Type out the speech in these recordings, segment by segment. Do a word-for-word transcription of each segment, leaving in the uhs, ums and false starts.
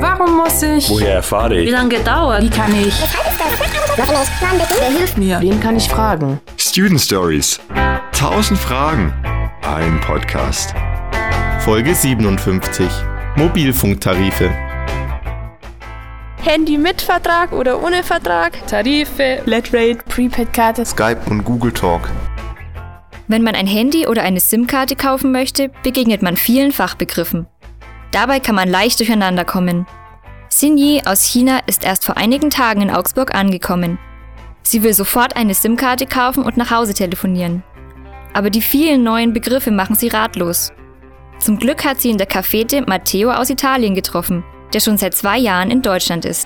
Warum muss ich? Woher erfahre ich? Wie lange dauert? Wie kann ich? Wer hilft mir? Wen kann ich fragen? Student Stories. Tausend Fragen. Ein Podcast. Folge siebenundfünfzig. Mobilfunktarife. Handy mit Vertrag oder ohne Vertrag, Tarife, Flatrate, Prepaid-Karte, Skype und Google Talk. Wenn man ein Handy oder eine SIM-Karte kaufen möchte, begegnet man vielen Fachbegriffen. Dabei kann man leicht durcheinander kommen. Xinyi aus China ist erst vor einigen Tagen in Augsburg angekommen. Sie will sofort eine SIM-Karte kaufen und nach Hause telefonieren. Aber die vielen neuen Begriffe machen sie ratlos. Zum Glück hat sie in der Cafete Matteo aus Italien getroffen, der schon seit zwei Jahren in Deutschland ist.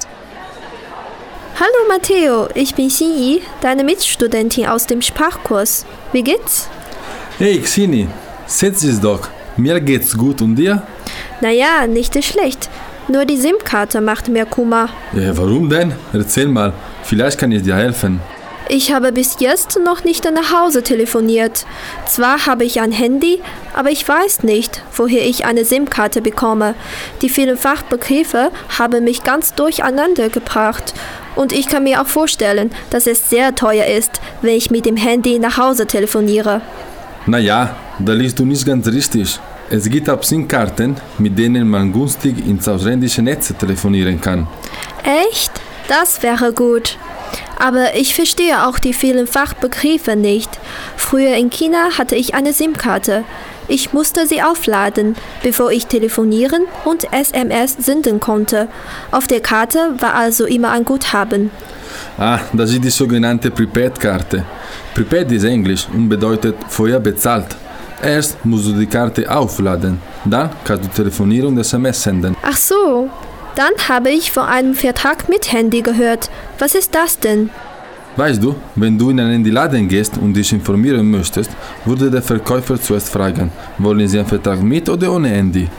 Hallo Matteo, ich bin Xinyi, deine Mitstudentin aus dem Sprachkurs. Wie geht's? Hey Xini, setz dich doch. Mir geht's gut und dir? Naja, nicht schlecht. Nur die SIM-Karte macht mir Kummer. Ja, warum denn? Erzähl mal, vielleicht kann ich dir helfen. Ich habe bis jetzt noch nicht nach Hause telefoniert. Zwar habe ich ein Handy, aber ich weiß nicht, woher ich eine SIM-Karte bekomme. Die vielen Fachbegriffe haben mich ganz durcheinander gebracht. Und ich kann mir auch vorstellen, dass es sehr teuer ist, wenn ich mit dem Handy nach Hause telefoniere. Naja, da liegst du nicht ganz richtig. Es gibt auch SIM-Karten, mit denen man günstig ins ausländische Netz telefonieren kann. Echt? Das wäre gut. Aber ich verstehe auch die vielen Fachbegriffe nicht. Früher in China hatte ich eine SIM-Karte. Ich musste sie aufladen, bevor ich telefonieren und S M S senden konnte. Auf der Karte war also immer ein Guthaben. Ah, das ist die sogenannte Prepaid-Karte. Prepaid ist Englisch und bedeutet vorher bezahlt. Erst musst du die Karte aufladen, dann kannst du telefonieren und S M S senden. Ach so. Dann habe ich von einem Vertrag mit Handy gehört. Was ist das denn? Weißt du, wenn du in einen Handyladen gehst und dich informieren möchtest, würde der Verkäufer zuerst fragen, wollen Sie einen Vertrag mit oder ohne Handy?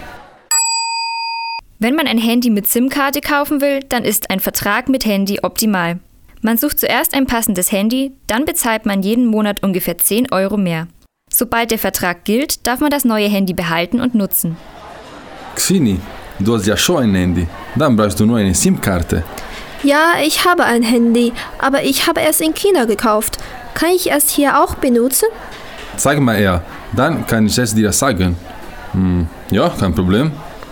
Wenn man ein Handy mit SIM-Karte kaufen will, dann ist ein Vertrag mit Handy optimal. Man sucht zuerst ein passendes Handy, dann bezahlt man jeden Monat ungefähr zehn Euro mehr. Sobald der Vertrag gilt, darf man das neue Handy behalten und nutzen. Xini, du hast ja schon ein Handy, dann brauchst du nur eine SIM-Karte. Ja, ich habe ein Handy, aber ich habe es in China gekauft. Kann ich es hier auch benutzen? Sag mal eher, dann kann ich es dir sagen. Hm, ja, kein Problem.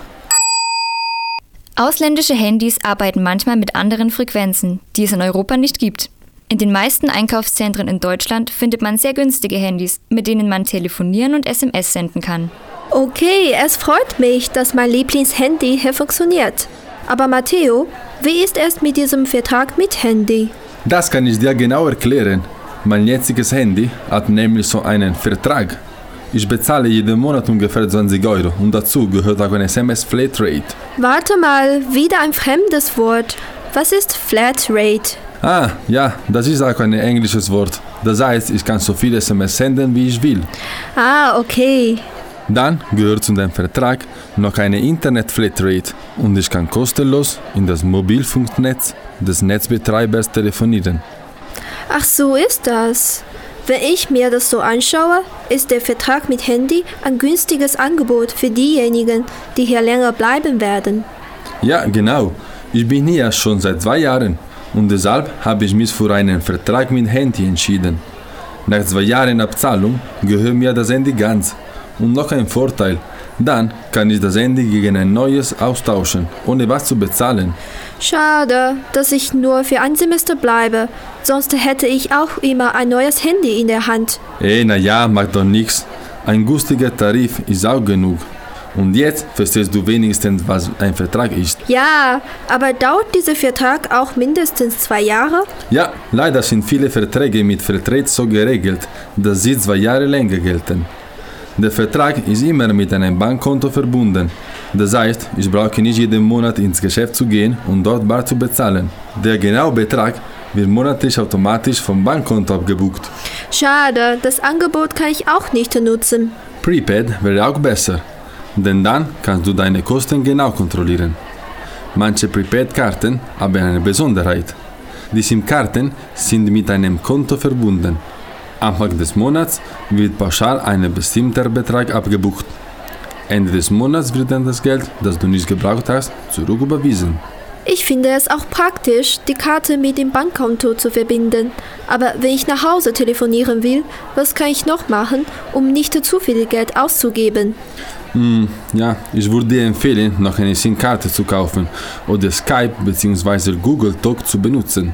Ausländische Handys arbeiten manchmal mit anderen Frequenzen, die es in Europa nicht gibt. In den meisten Einkaufszentren in Deutschland findet man sehr günstige Handys, mit denen man telefonieren und S M S senden kann. Okay, es freut mich, dass mein Lieblingshandy hier funktioniert. Aber Matteo, wie ist es mit diesem Vertrag mit Handy? Das kann ich dir genau erklären. Mein jetziges Handy hat nämlich so einen Vertrag. Ich bezahle jeden Monat ungefähr zwanzig Euro und dazu gehört auch ein S M S-Flatrate. Warte mal, wieder ein fremdes Wort. Was ist Flatrate? Ah, ja, das ist auch ein englisches Wort. Das heißt, ich kann so viele S M S senden, wie ich will. Ah, okay. Dann gehört zu dem Vertrag noch eine Internet-Flatrate und ich kann kostenlos in das Mobilfunknetz des Netzbetreibers telefonieren. Ach so ist das. Wenn ich mir das so anschaue, ist der Vertrag mit Handy ein günstiges Angebot für diejenigen, die hier länger bleiben werden. Ja, genau. Ich bin hier schon seit zwei Jahren und deshalb habe ich mich für einen Vertrag mit Handy entschieden. Nach zwei Jahren Abzahlung gehört mir das Handy ganz. Und noch ein Vorteil, dann kann ich das Handy gegen ein neues austauschen, ohne was zu bezahlen. Schade, dass ich nur für ein Semester bleibe, sonst hätte ich auch immer ein neues Handy in der Hand. Ey, naja, macht doch nichts. Ein günstiger Tarif ist auch genug. Und jetzt verstehst du wenigstens, was ein Vertrag ist. Ja, aber dauert dieser Vertrag auch mindestens zwei Jahre? Ja, leider sind viele Verträge mit Vertrag so geregelt, dass sie zwei Jahre länger gelten. Der Vertrag ist immer mit einem Bankkonto verbunden. Das heißt, ich brauche nicht jeden Monat ins Geschäft zu gehen und dort bar zu bezahlen. Der genaue Betrag wird monatlich automatisch vom Bankkonto abgebucht. Schade, das Angebot kann ich auch nicht nutzen. Prepaid wäre auch besser, denn dann kannst du deine Kosten genau kontrollieren. Manche Prepaid-Karten haben eine Besonderheit. Die SIM-Karten sind mit einem Konto verbunden. Anfang des Monats wird pauschal ein bestimmter Betrag abgebucht. Ende des Monats wird dann das Geld, das du nicht gebraucht hast, zurücküberwiesen. Ich finde es auch praktisch, die Karte mit dem Bankkonto zu verbinden. Aber wenn ich nach Hause telefonieren will, was kann ich noch machen, um nicht zu viel Geld auszugeben? Hm, ja, ich würde dir empfehlen, noch eine SIM-Karte zu kaufen oder Skype bzw. Google Talk zu benutzen.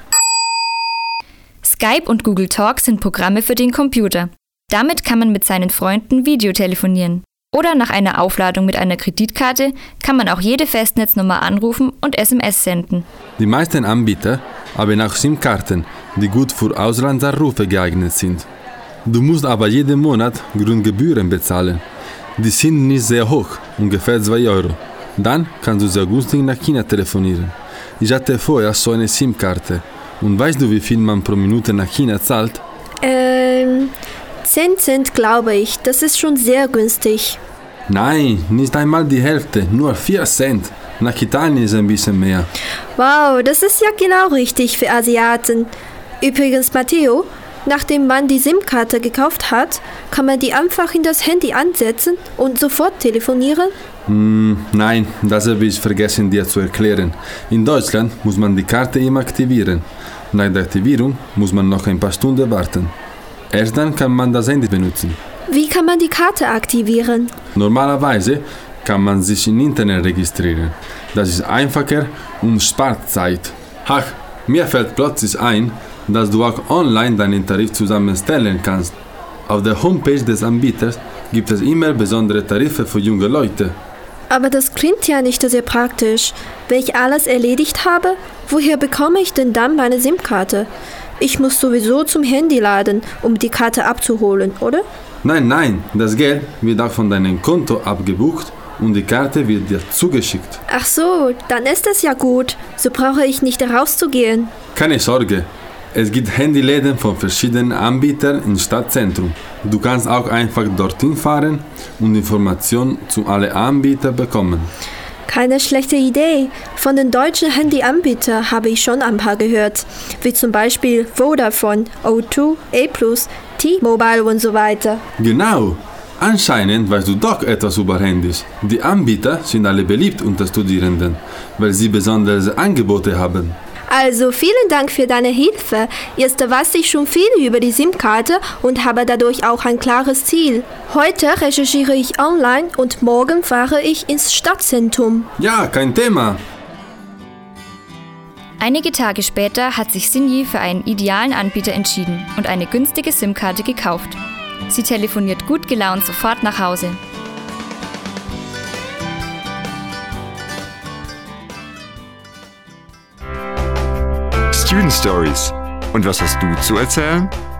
Skype und Google Talk sind Programme für den Computer. Damit kann man mit seinen Freunden Videotelefonieren. Oder nach einer Aufladung mit einer Kreditkarte kann man auch jede Festnetznummer anrufen und S M S senden. Die meisten Anbieter haben auch SIM-Karten, die gut für Auslandsanrufe geeignet sind. Du musst aber jeden Monat Grundgebühren bezahlen. Die sind nicht sehr hoch, ungefähr zwei Euro. Dann kannst du sehr günstig nach China telefonieren. Ich hatte vorher so eine SIM-Karte. Und weißt du, wie viel man pro Minute nach China zahlt? Ähm, zehn Cent glaube ich. Das ist schon sehr günstig. Nein, nicht einmal die Hälfte, nur vier Cent. Nach Italien ist ein bisschen mehr. Wow, das ist ja genau richtig für Asiaten. Übrigens, Matteo, nachdem man die SIM-Karte gekauft hat, kann man die einfach in das Handy ansetzen und sofort telefonieren? Mm, nein, das habe ich vergessen dir zu erklären. In Deutschland muss man die Karte immer aktivieren. Nach der Aktivierung muss man noch ein paar Stunden warten. Erst dann kann man das Handy benutzen. Wie kann man die Karte aktivieren? Normalerweise kann man sich im Internet registrieren. Das ist einfacher und spart Zeit. Ach, mir fällt plötzlich ein, dass du auch online deinen Tarif zusammenstellen kannst. Auf der Homepage des Anbieters gibt es immer besondere Tarife für junge Leute. Aber das klingt ja nicht sehr praktisch. Wenn ich alles erledigt habe, woher bekomme ich denn dann meine SIM-Karte? Ich muss sowieso zum Handy laden, um die Karte abzuholen, oder? Nein, nein, das Geld wird auch von deinem Konto abgebucht und die Karte wird dir zugeschickt. Ach so, dann ist es ja gut. So brauche ich nicht rauszugehen. Keine Sorge, es gibt Handyläden von verschiedenen Anbietern im Stadtzentrum. Du kannst auch einfach dorthin fahren und Informationen zu allen Anbietern bekommen. Keine schlechte Idee. Von den deutschen Handyanbietern habe ich schon ein paar gehört, wie zum Beispiel Vodafone, O zwei, A plus, T-Mobile und so weiter. Genau. Anscheinend weißt du doch etwas über Handys. Die Anbieter sind alle beliebt unter Studierenden, weil sie besondere Angebote haben. Also vielen Dank für deine Hilfe. Jetzt weiß ich schon viel über die SIM-Karte und habe dadurch auch ein klares Ziel. Heute recherchiere ich online und morgen fahre ich ins Stadtzentrum. Ja, kein Thema. Einige Tage später hat sich Sinyi für einen idealen Anbieter entschieden und eine günstige SIM-Karte gekauft. Sie telefoniert gut gelaunt sofort nach Hause. Student Stories. Und was hast du zu erzählen?